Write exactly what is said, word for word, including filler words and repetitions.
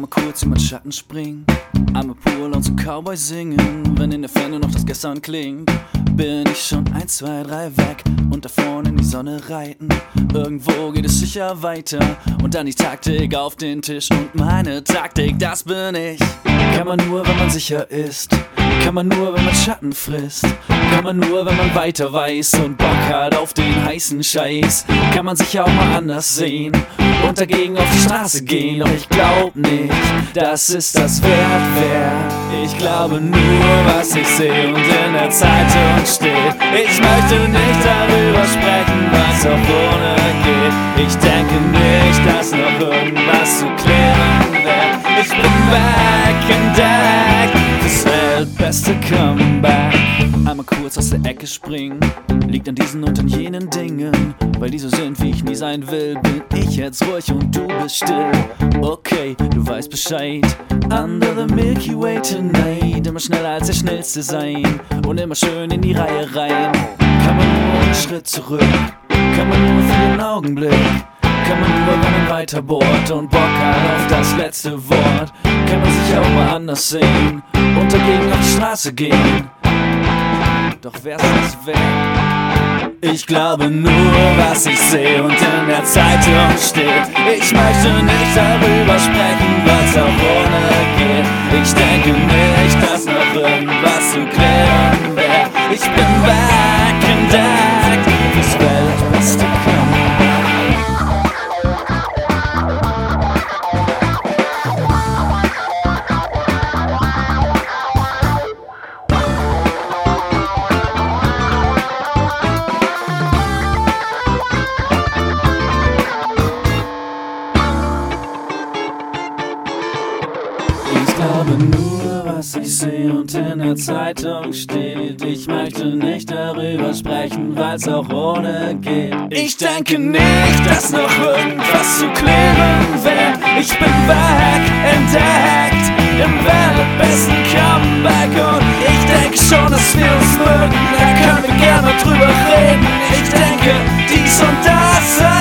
Einmal kurz über den Schatten springen, einmal pur laut zum Cowboy singen. Wenn in der Ferne noch das Gestern klingt, bin ich schon eins, zwei, drei weg und da vorne in die Sonne reiten. Irgendwo geht es sicher weiter und dann die Taktik auf den Tisch. Und meine Taktik, das bin ich. Kann man nur, wenn man sicher ist. Kann man nur, wenn man Schatten frisst. Kann man nur, wenn man weiter weiß und Bock hat auf den heißen Scheiß. Kann man sich auch mal anders sehen und dagegen auf die Straße gehen. Doch ich glaub nicht, dass es das wert wär. Ich glaube nur, was ich sehe und in der Zeitung steht. Ich möchte nicht darüber sprechen, was auch ohne geht. Ich denke nicht, dass noch irgendwas zu klären wär. Ich bin back in deck, das weltbeste Comeback. Einmal kurz aus der Ecke springen, liegt an diesen und an jenen Dingen. Weil die so sind, wie ich nie sein will, bin ich jetzt ruhig und du bist still. Okay, du weißt Bescheid. Under the Milky Way tonight. Immer schneller als der Schnellste sein und immer schön in die Reihe rein. Kann man nur einen Schritt zurück, kann man nur für den Augenblick. Kann man nur, wenn man weiter bohrt und Bock hat auf das letzte Wort. Kann man sich auch mal anders sehen und dagegen auf die Straße gehen. Doch wär's das wert? Ich glaube nur, was ich sehe und in der Zeitung steht. Ich möchte nicht darüber sprechen, was auch ohne geht. Ich denke nicht, dass noch irgendwas zu klären wär. Ich bin back in deck, das weltbeste Comeback. Ich glaube nur, was ich sehe und in der Zeitung steht. Ich möchte nicht darüber sprechen, weil's auch ohne geht. Ich denke nicht, dass noch irgendwas zu klären wär. Ich bin back, entdeckt, im weltbesten Comeback. Und ich denke schon, dass wir uns mögen, da können wir gerne drüber reden. Ich denke dies und das.